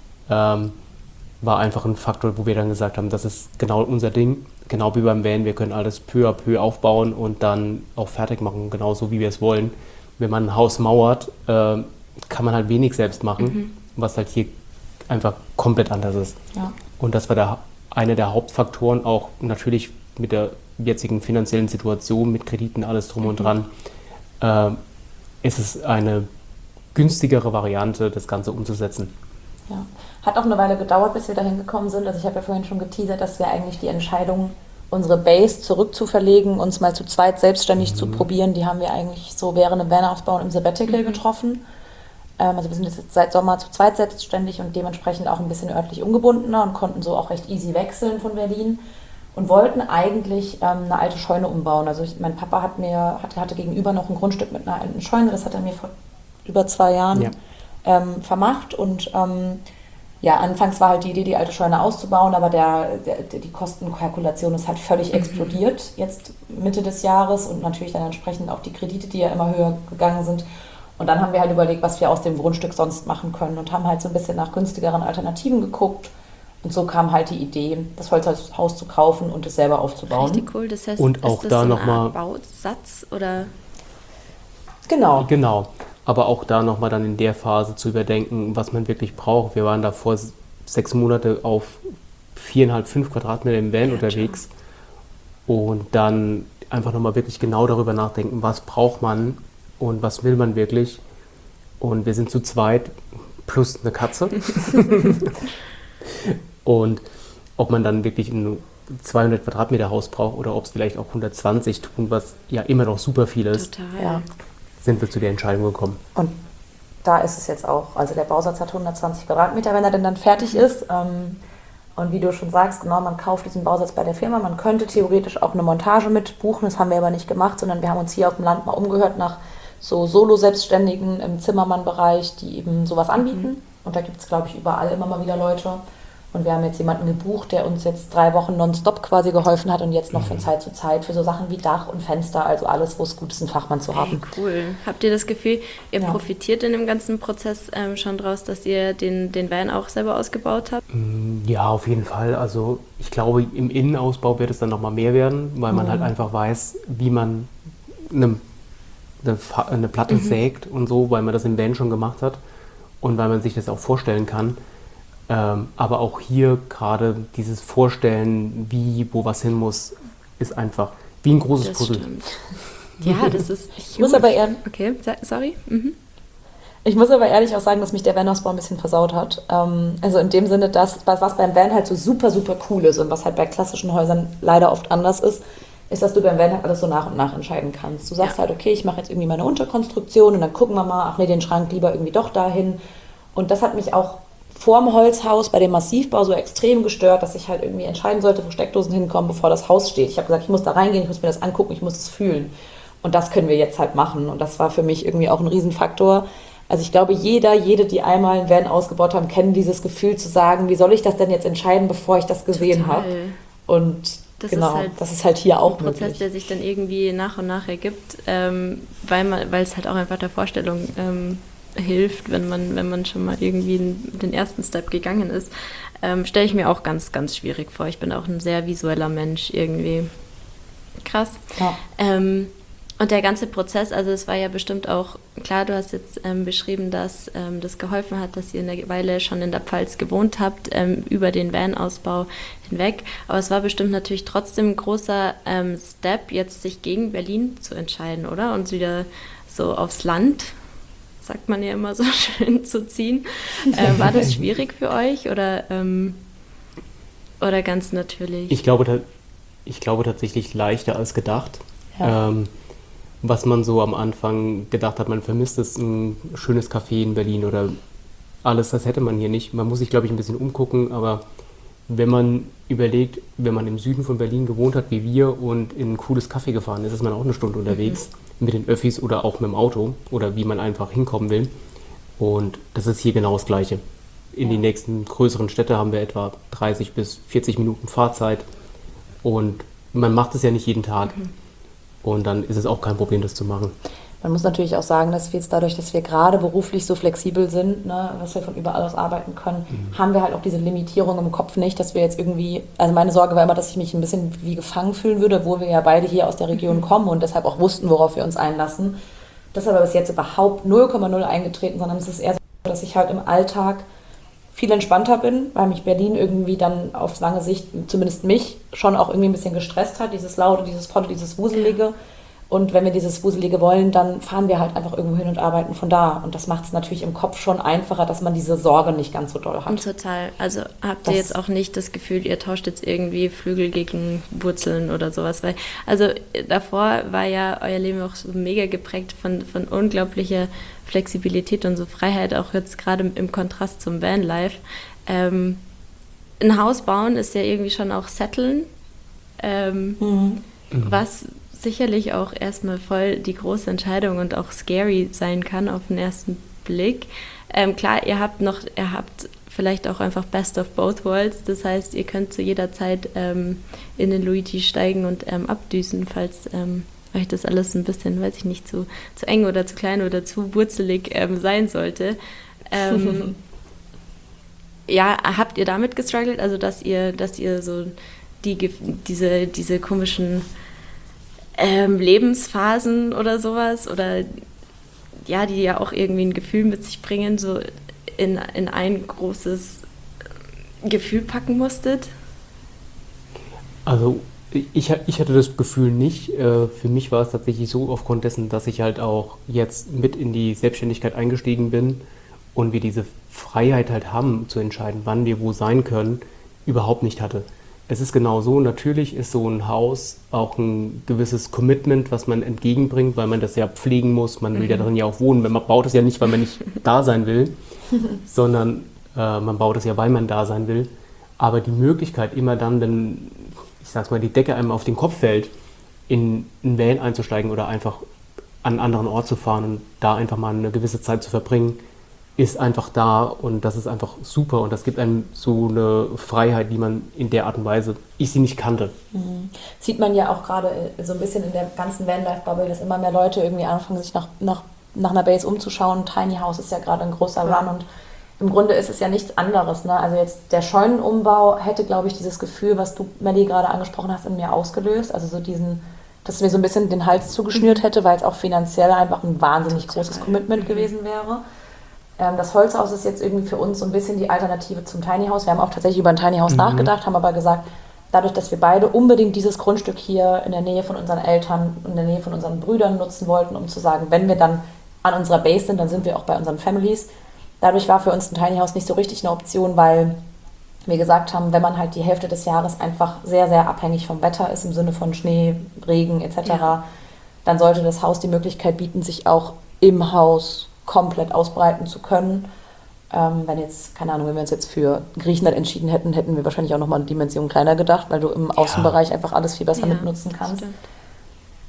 War einfach ein Faktor, wo wir dann gesagt haben, das ist genau unser Ding. Genau wie beim Van, wir können alles peu à peu aufbauen und dann auch fertig machen, genauso wie wir es wollen. Wenn man ein Haus mauert, kann man halt wenig selbst machen, was halt hier einfach komplett anders ist. Ja. Und das war einer der Hauptfaktoren, auch natürlich mit der jetzigen finanziellen Situation, mit Krediten, alles drum und dran, ist es eine günstigere Variante, das Ganze umzusetzen. Ja. Hat auch eine Weile gedauert, bis wir dahin gekommen sind. Also ich habe ja vorhin schon geteasert, dass wir eigentlich die Entscheidung, unsere Base zurückzuverlegen, uns mal zu zweit selbstständig zu probieren, die haben wir eigentlich so während dem Van-Aufbau im Sabbatical getroffen. Also wir sind jetzt seit Sommer zu zweit selbstständig und dementsprechend auch ein bisschen örtlich ungebundener und konnten so auch recht easy wechseln von Berlin und wollten eigentlich eine alte Scheune umbauen. Also mein Papa hatte gegenüber noch ein Grundstück mit einer alten Scheune, das hat er mir vor über 2 Jahren vermacht und anfangs war halt die Idee, die alte Scheune auszubauen, aber die Kostenkalkulation ist halt völlig explodiert jetzt Mitte des Jahres und natürlich dann entsprechend auch die Kredite, die ja immer höher gegangen sind. Und dann haben wir halt überlegt, was wir aus dem Grundstück sonst machen können und haben halt so ein bisschen nach günstigeren Alternativen geguckt. Und so kam halt die Idee, das Holzhaus zu kaufen und es selber aufzubauen. Richtig cool, das heißt, und auch ist das da so noch eine mal Art Bausatz oder? Genau. Aber auch da nochmal dann in der Phase zu überdenken, was man wirklich braucht. Wir waren da vor 6 Monate auf 4,5, 5 Quadratmeter im Van unterwegs und dann einfach nochmal wirklich genau darüber nachdenken, was braucht man und was will man wirklich. Und wir sind zu zweit plus eine Katze. Und ob man dann wirklich ein 200 Quadratmeter Haus braucht oder ob es vielleicht auch 120 tun, was ja immer noch super viel ist. Total. Ja. Sind wir zu der Entscheidung gekommen. Und da ist es jetzt auch, also der Bausatz hat 120 Quadratmeter, wenn er denn dann fertig ist. Und wie du schon sagst, genau, man kauft diesen Bausatz bei der Firma. Man könnte theoretisch auch eine Montage mit buchen, das haben wir aber nicht gemacht, sondern wir haben uns hier auf dem Land mal umgehört nach so Solo-Selbstständigen im Zimmermann-Bereich, die eben sowas anbieten. Und da gibt es, glaube ich, überall immer mal wieder Leute. Und wir haben jetzt jemanden gebucht, der uns jetzt 3 Wochen nonstop quasi geholfen hat und jetzt noch von Zeit zu Zeit für so Sachen wie Dach und Fenster, also alles, wo es gut ist, einen Fachmann zu haben. Hey, cool. Habt ihr das Gefühl, ihr profitiert in dem ganzen Prozess schon draus, dass ihr den Van auch selber ausgebaut habt? Ja, auf jeden Fall. Also ich glaube, im Innenausbau wird es dann nochmal mehr werden, weil man halt einfach weiß, wie man eine Platte sägt und so, weil man das im Van schon gemacht hat und weil man sich das auch vorstellen kann. Aber auch hier gerade dieses Vorstellen, wo was hin muss, ist einfach wie ein großes Puzzle. Stimmt. Ja, das ist Ich muss aber okay, sorry. Ich muss aber ehrlich auch sagen, dass mich der Van-Ausbau ein bisschen versaut hat. Also in dem Sinne, dass was beim Van halt so super, super cool ist und was halt bei klassischen Häusern leider oft anders ist, dass du beim Van halt alles so nach und nach entscheiden kannst. Du sagst halt, okay, ich mache jetzt irgendwie meine Unterkonstruktion und dann gucken wir mal, ach nee, den Schrank lieber irgendwie doch dahin. Und das hat mich auch vorm Holzhaus bei dem Massivbau so extrem gestört, dass ich halt irgendwie entscheiden sollte, wo Steckdosen hinkommen, bevor das Haus steht. Ich habe gesagt, ich muss da reingehen, ich muss mir das angucken, ich muss es fühlen. Und das können wir jetzt halt machen. Und das war für mich irgendwie auch ein Riesenfaktor. Also ich glaube, jede, die einmal ein Van ausgebaut haben, kennen dieses Gefühl zu sagen, wie soll ich das denn jetzt entscheiden, bevor ich das gesehen habe? Und das ist halt hier auch ein Prozess, möglich. der sich dann irgendwie nach und nach ergibt, weil es halt auch einfach der Vorstellung hilft, wenn man schon mal irgendwie den ersten Step gegangen ist. Stelle ich mir auch ganz, ganz schwierig vor. Ich bin auch ein sehr visueller Mensch irgendwie. Krass. Ja. Und der ganze Prozess, also es war ja bestimmt auch, klar, du hast jetzt beschrieben, dass das geholfen hat, dass ihr eine Weile schon in der Pfalz gewohnt habt, über den Van-Ausbau hinweg. Aber es war bestimmt natürlich trotzdem ein großer Step, jetzt sich gegen Berlin zu entscheiden, oder? Und wieder so aufs Land, sagt man ja immer so schön, zu ziehen. War das schwierig für euch oder ganz natürlich? Ich glaube tatsächlich leichter als gedacht. Ja. Was man so am Anfang gedacht hat, man vermisst es, ein schönes Café in Berlin oder alles, das hätte man hier nicht. Man muss sich, glaube ich, ein bisschen umgucken, aber wenn man überlegt, wenn man im Süden von Berlin gewohnt hat, wie wir, und in ein cooles Café gefahren ist man auch eine Stunde unterwegs mit den Öffis oder auch mit dem Auto oder wie man einfach hinkommen will. Und das ist hier genau das Gleiche. In die nächsten größeren Städte haben wir etwa 30 bis 40 Minuten Fahrzeit und man macht es ja nicht jeden Tag. Und dann ist es auch kein Problem, das zu machen. Man muss natürlich auch sagen, dass wir jetzt dadurch, dass wir gerade beruflich so flexibel sind, ne, dass wir von überall aus arbeiten können, haben wir halt auch diese Limitierung im Kopf nicht, dass wir jetzt irgendwie, also meine Sorge war immer, dass ich mich ein bisschen wie gefangen fühlen würde, obwohl wir ja beide hier aus der Region kommen und deshalb auch wussten, worauf wir uns einlassen. Das ist aber bis jetzt überhaupt 0,0 eingetreten, sondern es ist eher so, dass ich halt im Alltag viel entspannter bin, weil mich Berlin irgendwie dann auf lange Sicht, zumindest mich, schon auch irgendwie ein bisschen gestresst hat, dieses Laute, dieses Volle, dieses Wuselige. Und wenn wir dieses Wuselige wollen, dann fahren wir halt einfach irgendwo hin und arbeiten von da. Und das macht es natürlich im Kopf schon einfacher, dass man diese Sorge nicht ganz so doll hat. Total. Also habt ihr jetzt auch nicht das Gefühl, ihr tauscht jetzt irgendwie Flügel gegen Wurzeln oder sowas? Weil, also davor war ja euer Leben auch so mega geprägt von unglaublicher Flexibilität und so Freiheit, auch jetzt gerade im Kontrast zum Vanlife. Ein Haus bauen ist ja irgendwie schon auch setteln, was sicherlich auch erstmal voll die große Entscheidung und auch scary sein kann auf den ersten Blick. Klar, ihr habt vielleicht auch einfach best of both worlds, das heißt, ihr könnt zu jeder Zeit in den Luigi steigen und abdüsen, falls euch das alles ein bisschen, weiß ich nicht, zu eng oder zu klein oder zu wurzelig sein sollte. Ja, habt ihr damit gestruggelt, also dass ihr so diese komischen Lebensphasen oder sowas oder ja, die ja auch irgendwie ein Gefühl mit sich bringen, so in ein großes Gefühl packen musstet? Also ich hatte das Gefühl nicht. Für mich war es tatsächlich so aufgrund dessen, dass ich halt auch jetzt mit in die Selbstständigkeit eingestiegen bin und wir diese Freiheit halt haben zu entscheiden, wann wir wo sein können, überhaupt nicht hatte. Es ist genau so, natürlich ist so ein Haus auch ein gewisses Commitment, was man entgegenbringt, weil man das ja pflegen muss, man will ja darin ja auch wohnen. Man baut es ja nicht, weil man nicht da sein will, sondern man baut es ja, weil man da sein will. Aber die Möglichkeit immer dann, wenn, ich sag's mal, die Decke einem auf den Kopf fällt, in einen Van einzusteigen oder einfach an einen anderen Ort zu fahren und da einfach mal eine gewisse Zeit zu verbringen, ist einfach da und das ist einfach super und das gibt einem so eine Freiheit, die man in der Art und Weise, ich sie nicht kannte. Sieht man ja auch gerade so ein bisschen in der ganzen Vanlife-Bubble, dass immer mehr Leute irgendwie anfangen, sich nach einer Base umzuschauen. Tiny House ist ja gerade ein großer Run und im Grunde ist es ja nichts anderes. Ne? Also jetzt der Scheunenumbau hätte, glaube ich, dieses Gefühl, was du, Melli, gerade angesprochen hast, in mir ausgelöst. Also so dass mir so ein bisschen den Hals zugeschnürt hätte, weil es auch finanziell einfach ein wahnsinnig großes Commitment gewesen wäre. Das Holzhaus ist jetzt irgendwie für uns so ein bisschen die Alternative zum Tiny House. Wir haben auch tatsächlich über ein Tiny House nachgedacht, haben aber gesagt, dadurch, dass wir beide unbedingt dieses Grundstück hier in der Nähe von unseren Eltern und in der Nähe von unseren Brüdern nutzen wollten, um zu sagen, wenn wir dann an unserer Base sind, dann sind wir auch bei unseren Families. Dadurch war für uns ein Tiny House nicht so richtig eine Option, weil wir gesagt haben, wenn man halt die Hälfte des Jahres einfach sehr, sehr abhängig vom Wetter ist, im Sinne von Schnee, Regen etc., dann sollte das Haus die Möglichkeit bieten, sich auch im Haus komplett ausbreiten zu können. Wenn jetzt, keine Ahnung, wenn wir uns jetzt für Griechenland entschieden hätten, hätten wir wahrscheinlich auch nochmal eine Dimension kleiner gedacht, weil du im Außenbereich einfach alles viel besser mitnutzen kannst.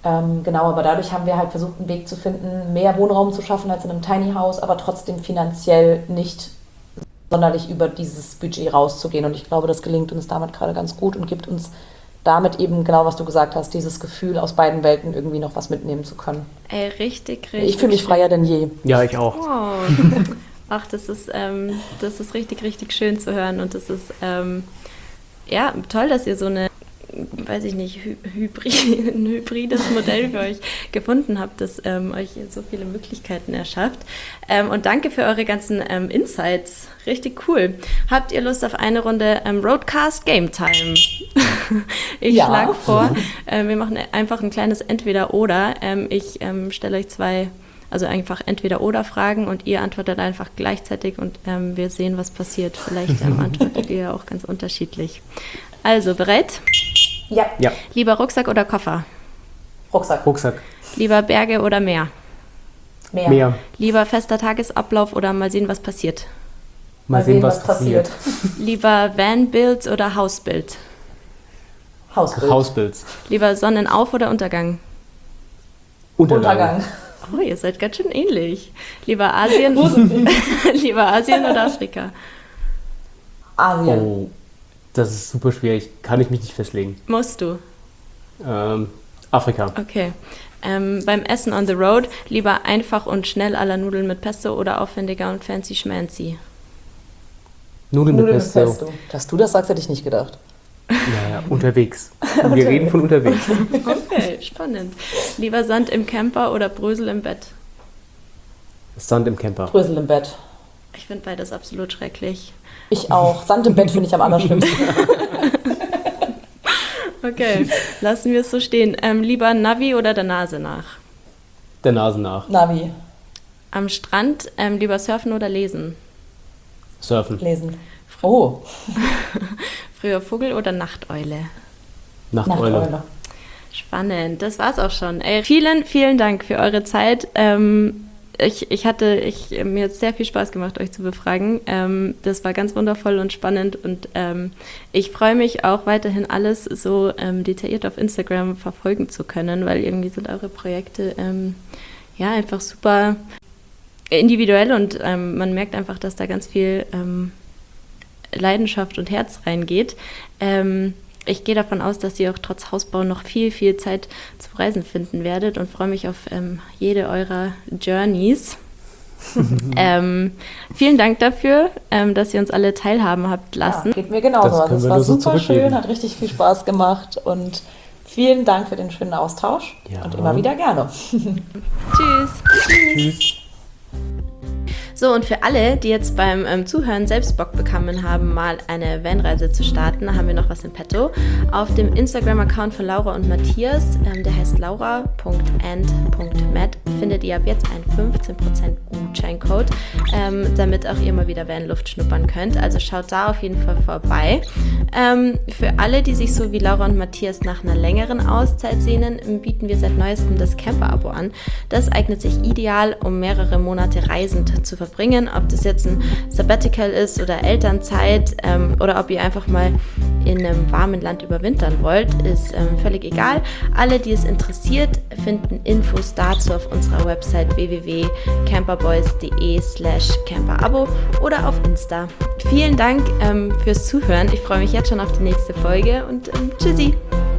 Genau, aber dadurch haben wir halt versucht, einen Weg zu finden, mehr Wohnraum zu schaffen als in einem Tiny House, aber trotzdem finanziell nicht sonderlich über dieses Budget rauszugehen. Und ich glaube, das gelingt uns damit gerade ganz gut und gibt uns damit eben genau, was du gesagt hast, dieses Gefühl, aus beiden Welten irgendwie noch was mitnehmen zu können. Ey, richtig. Ich fühle mich freier denn je. Ja, ich auch. Oh. Ach, das ist richtig schön zu hören. Und das ist ja toll, dass ihr so eine, weiß ich nicht, ein hybrides Modell für euch gefunden habt, das euch so viele Möglichkeiten erschafft. Und danke für eure ganzen Insights. Richtig cool. Habt ihr Lust auf eine Runde Roadcast Game Time? Ich schlage vor, wir machen einfach ein kleines Entweder-Oder. Ich stelle euch zwei, also einfach Entweder-Oder-Fragen und ihr antwortet einfach gleichzeitig und wir sehen, was passiert. Vielleicht antwortet ihr auch ganz unterschiedlich. Also, bereit? Ja. Lieber Rucksack oder Koffer? Rucksack. Lieber Berge oder Meer? Meer. Lieber fester Tagesablauf oder mal sehen, was passiert? Mal sehen, was passiert. Lieber Vanbild oder Hausbild? Hausbild. Lieber Sonnenauf- oder Untergang? Untergang. Oh, ihr seid ganz schön ähnlich. Lieber Asien, lieber Asien oder Afrika? Asien. Oh, das ist super schwierig. Kann ich mich nicht festlegen. Musst du. Afrika. Okay. Beim Essen on the road lieber einfach und schnell à la Nudeln mit Pesto oder aufwendiger und fancy schmancy? Nudeln mit Pesto. Dass du das sagst, hätte ich nicht gedacht. Naja, unterwegs. Wir reden von unterwegs. Okay, spannend. Lieber Sand im Camper oder Brösel im Bett? Sand im Camper. Brösel im Bett. Ich finde beides absolut schrecklich. Ich auch. Sand im Bett finde ich am allerschlimmsten. Okay, lassen wir es so stehen. Lieber Navi oder der Nase nach? Der Nase nach. Navi. Am Strand lieber surfen oder lesen? Surfen. Lesen. Oh. Früher Vogel oder Nachteule? Nachteule. Spannend, das war's auch schon. Ey, vielen Dank für eure Zeit. Mir hat es sehr viel Spaß gemacht, euch zu befragen. Das war ganz wundervoll und spannend und ich freue mich auch weiterhin alles so detailliert auf Instagram verfolgen zu können, weil irgendwie sind eure Projekte einfach super individuell und man merkt einfach, dass da ganz viel Leidenschaft und Herz reingeht. Ich gehe davon aus, dass ihr auch trotz Hausbau noch viel Zeit zu reisen finden werdet und freue mich auf jede eurer Journeys. Vielen Dank dafür, dass ihr uns alle teilhaben habt lassen. Ja, geht mir genauso. Das Also es war super schön, hat richtig viel Spaß gemacht und vielen Dank für den schönen Austausch und immer wieder gerne. Tschüss. So, und für alle, die jetzt beim Zuhören selbst Bock bekommen haben, mal eine Vanreise zu starten, haben wir noch was in petto. Auf dem Instagram-Account von Laura und Matthias, der heißt laura.and.mat, findet ihr ab jetzt einen 15% Gutscheincode, damit auch ihr mal wieder Vanluft schnuppern könnt. Also schaut da auf jeden Fall vorbei. Für alle, die sich so wie Laura und Matthias nach einer längeren Auszeit sehnen, bieten wir seit neuestem das Camper-Abo an. Das eignet sich ideal, um mehrere Monate reisend zu verbringen, ob das jetzt ein Sabbatical ist oder Elternzeit oder ob ihr einfach mal in einem warmen Land überwintern wollt, ist völlig egal. Alle, die es interessiert, finden Infos dazu auf unserer Website www.camperboys.de/camperabo oder auf Insta. Vielen Dank fürs Zuhören. Ich freue mich jetzt schon auf die nächste Folge und tschüssi!